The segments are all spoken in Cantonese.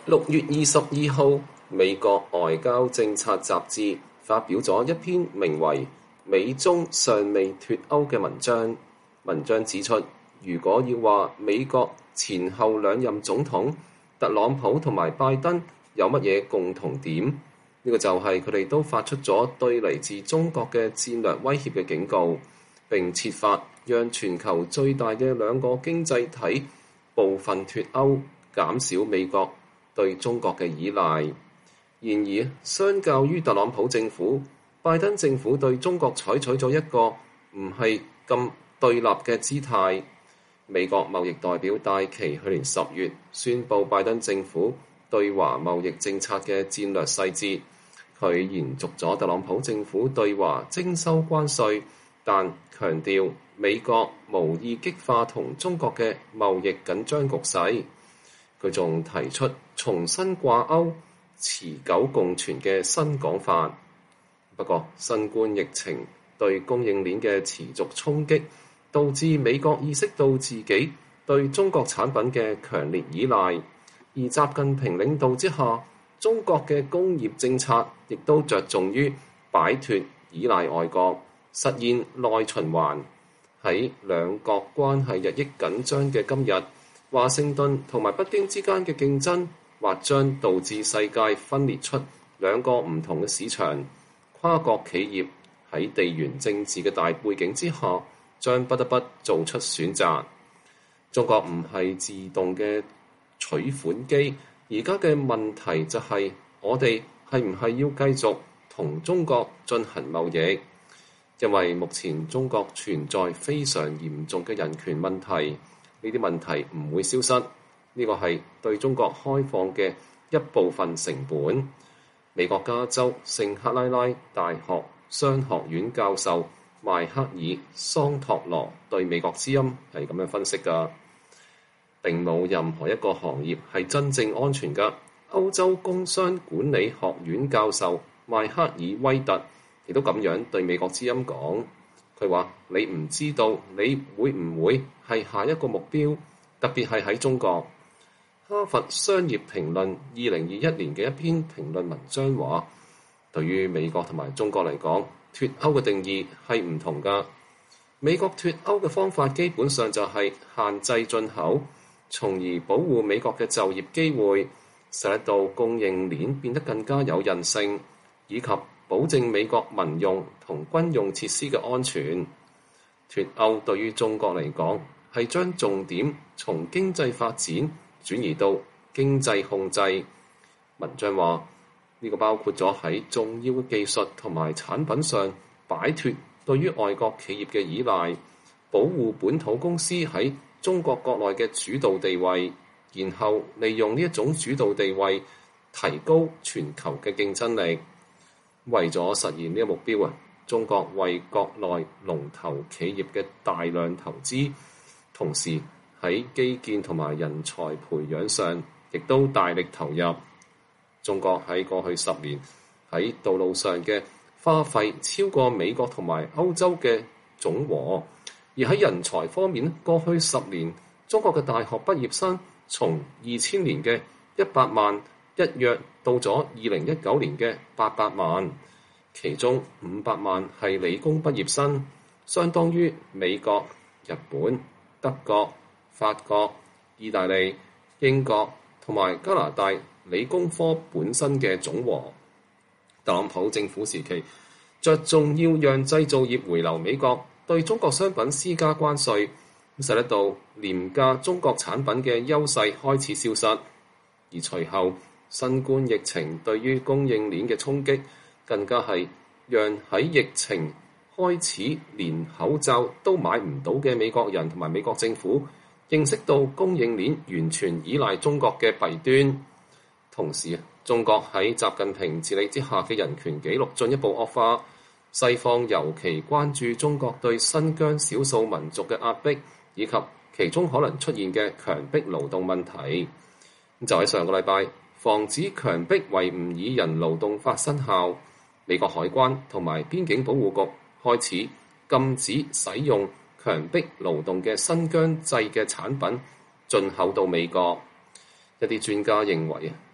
6月22號，美國外交政策雜誌發表咗一篇名為《美中尚未脫歐》嘅文章。文章指出，如果要話美國前後兩任總統特朗普同埋拜登有乜嘢共同點，呢個就係佢哋都發出咗對嚟自中國嘅戰略威脅嘅警告，並設法讓全球最大嘅兩個經濟體部分脫歐，減少美國對中國嘅依賴。然而，相較於特朗普政府，拜登政府對中國採取咗一個唔係咁對立嘅姿態。美國貿易代表戴琪去年10月宣布拜登政府對華貿易政策嘅戰略細節，佢延續咗特朗普政府對華徵收關稅，但強調美國無意激化同中國嘅貿易緊張局勢。佢仲提出重新掛鈎持久共存嘅新講法。不過，新冠疫情對供應鏈嘅持續衝擊，導致美國意識到自己對中國產品嘅強烈依賴，而習近平領導之下，中國嘅工業政策亦都着重於擺脫依賴外國，實現內循環。喺兩國關係日益緊張嘅今日，華盛頓同埋北京之間嘅競爭，或將導致世界分裂出兩個唔同嘅市場。跨國企業喺地緣政治嘅大背景之下，將不得不做出選擇。中國唔係自動嘅取款機，而家嘅問題就係我哋係唔係要繼續同中國進行貿易？因為目前中國存在非常嚴重嘅人權問題。呢啲問題唔會消失，呢個係對中國開放嘅一部分成本。美國加州聖克拉拉大學商學院教授邁克爾桑托羅對美國之音係咁樣分析㗎：並冇任何一個行業係真正安全㗎。歐洲工商管理學院教授邁克爾威特亦都咁樣對美國之音講。佢話：你唔知道你會唔會係下一個目標，特別係喺中國。哈佛商業評論2021年嘅一篇評論文章話，對於美國同埋中國嚟講，脫歐嘅定義係唔同㗎。美國脫歐嘅方法基本上就係限制進口，從而保護美國嘅就業機會，使到供應鏈變得更加有韌性，以及保證美國民用同軍用設施嘅安全。脫歐對於中國嚟講，係將重點從經濟發展轉移到經濟控制。文章話，呢個包括咗喺重要嘅技術同埋產品上擺脫對於外國企業嘅依賴，保護本土公司喺中國國內嘅主導地位，然後利用呢一種主導地位提高全球嘅競爭力。為咗實現呢個目標中國為國內龍頭企業嘅大量投資，同時喺基建同埋人才培養上亦都大力投入。中國喺過去10年喺道路上嘅花費超過美國同埋歐洲嘅總和，而喺人才方面，過去10年中國嘅大學畢業生從2000年嘅100萬一躍到咗2019年嘅800萬，其中500萬係理工畢業生，相當於美國、日本、德國、法國、意大利、英國同埋加拿大理工科本身嘅總和。特朗普政府時期着重要讓製造業回流美國，對中國商品施加關稅，使得到廉價中國產品嘅優勢開始消失。而隨後新冠疫情對於供應鏈嘅衝擊，更加係讓喺疫情開始連口罩都買唔到嘅美國人同埋美國政府認識到供應鏈完全依賴中國嘅弊端。同時，中國喺習近平治理之下嘅人權紀錄進一步惡化，西方尤其關注中國對新疆少數民族嘅壓迫，以及其中可能出現嘅強迫勞動問題。就喺上個禮拜，防止強迫維吾爾人勞動法生效，美國海關同埋邊境保護局開始禁止使用強迫勞動嘅新疆製嘅產品進口到美國。一啲專家認為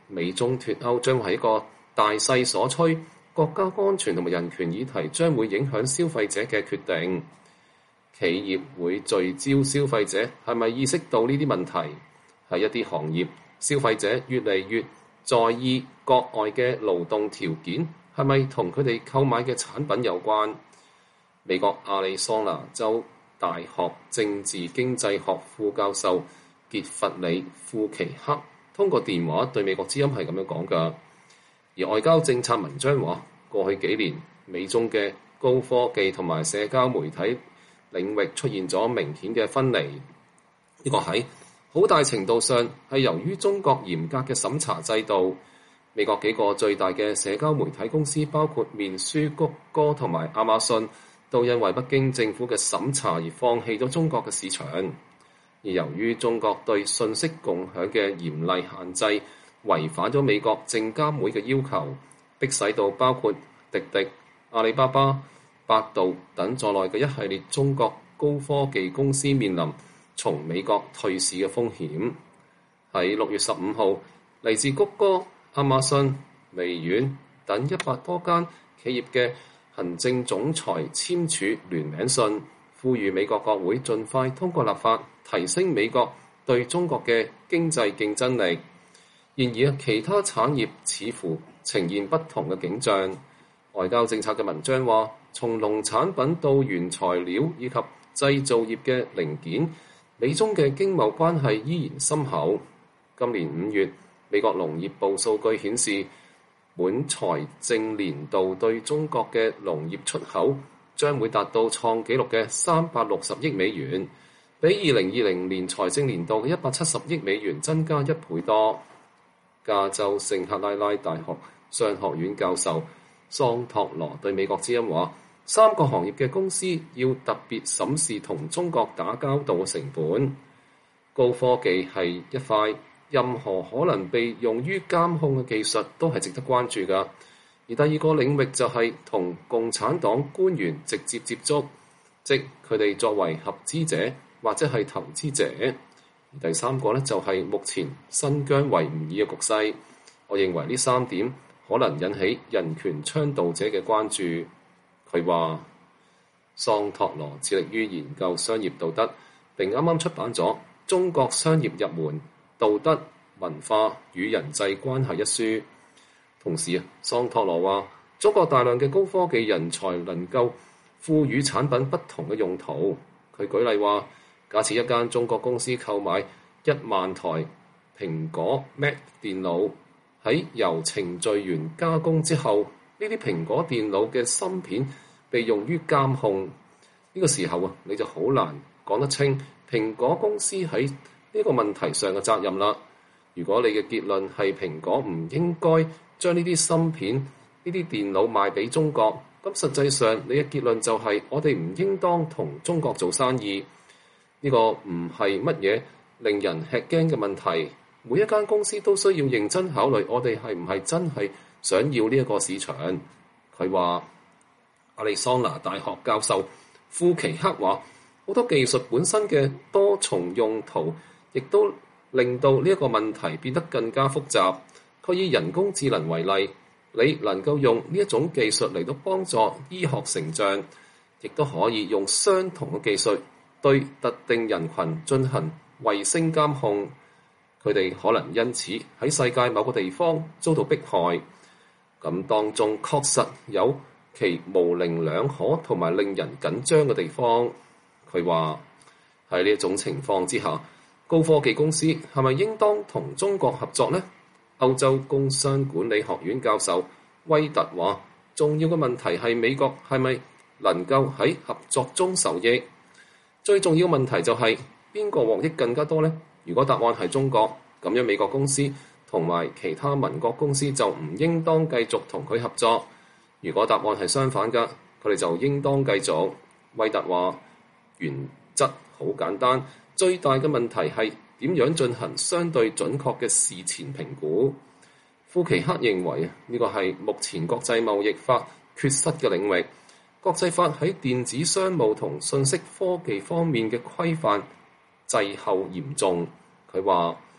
美中脫歐將係一個大勢所趨，國家安全同埋人權議題將會影響消費者嘅決定。企業會聚焦消費者係咪意識到呢啲問題，喺一啲行業，消費者越嚟越在意國外嘅勞動條件係咪同佢哋購買嘅產品有關。美國亞利桑那州大學政治經濟學副教授傑弗里庫奇克通過電話對美國之音係咁樣講㗎。而外交政策文章話，過去幾年美中嘅高科技同埋社交媒體領域出現咗明顯嘅分離，呢個喺好大程度上係由於中國嚴格嘅審查制度。美國幾個最大嘅社交媒體公司，包括面書、谷歌同埋亞馬遜，都因為北京政府嘅審查而放棄咗中國嘅市場。而由於中國對信息共享嘅嚴厲限制，違反咗美國證監會嘅要求，迫使到包括滴滴、阿里巴巴、百度等在內嘅一系列中國高科技公司面臨從美國退市嘅風險。喺6月15號，嚟自谷歌、亞馬遜、微軟等100多間企業嘅行政總裁簽署聯名信，呼籲美國國會盡快通過立法，提升美國對中國嘅經濟競爭力。然而，其他產業似乎呈現不同嘅景象。外交政策嘅文章話，從農產品到原材料以及製造業嘅零件，美中嘅經貿關係依然深厚。今年5月，美國農業部數據顯示，本財政年度對中國嘅農業出口將會達到創紀錄嘅360億美元，比2020年財政年度嘅170億美元增加1倍多。加州聖克拉拉大學商學院教授桑托羅對美國之音話，3個行業嘅公司要特別審視同中國打交道嘅成本。高科技係一塊任何可能被用於監控嘅技術都係值得關注㗎。而第二個領域就係同共產黨官員直接接觸，即佢哋作為合資者或者係投資者。而第三個呢，就係目前新疆維吾爾嘅局勢。我認為呢3點可能引起人權倡導者嘅關注。佢話桑托羅致力於研究商業道德，並啱啱出版咗《中國商業入門：道德、文化與人際關係》一書。同時桑托羅話，中國大量嘅高科技人才能夠賦予產品不同嘅用途。佢舉例話，假設一間中國公司購買1萬台蘋果 Mac 電腦，喺由程序員加工之後，呢啲蘋果電腦嘅芯片被用於監控。呢個時候你就好難講得清蘋果公司喺呢個問題上嘅責任啦。如果你嘅結論係蘋果唔應該將呢啲芯片、呢啲電腦賣俾中國，咁實際上你嘅結論就係我哋唔應當同中國做生意。呢個唔係乜嘢令人吃驚嘅問題。每一間公司都需要認真考慮，我哋係唔係真係想要呢一個市場。佢話亞利桑那大學教授庫奇克話，好多技術本身嘅多重用途，亦都令到呢一個問題變得更加複雜。佢以人工智能為例，你能夠用呢一種技術嚟到幫助醫學成像，亦都可以用相同嘅技術對特定人群進行衛星監控。佢哋可能因此喺世界某個地方遭到迫害。咁當中確實有其模棱兩可同埋令人緊張嘅地方。佢話喺呢一種情況之下，高科技公司係咪應當同中國合作呢？歐洲工商管理學院教授威特話，重要嘅問題係美國係咪能夠喺合作中受益？最重要嘅問題就係邊個獲益更加多呢？如果答案係中國，咁樣美國公司同埋其他盟國公司就唔應當繼續同佢合作。如果答案係相反㗎，佢哋就應當繼續。威特話，原則好簡單，最大嘅問題係點樣進行相對準確嘅事前評估。庫奇克認為呢個係目前國際貿易法缺失嘅領域。國際法喺電子商務同信息科技方面嘅規範滯後嚴重。佢話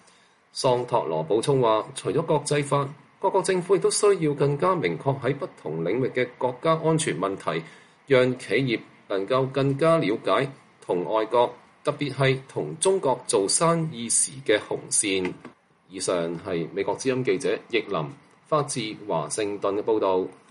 桑托羅補充話，除咗國際法，各國政府亦都需要更加明確喺不同領域嘅國家安全問題，讓企業能夠更加了解同外國，特別係同中國做生意時嘅紅線。以上係美國之音記者易林發自華盛頓嘅報導。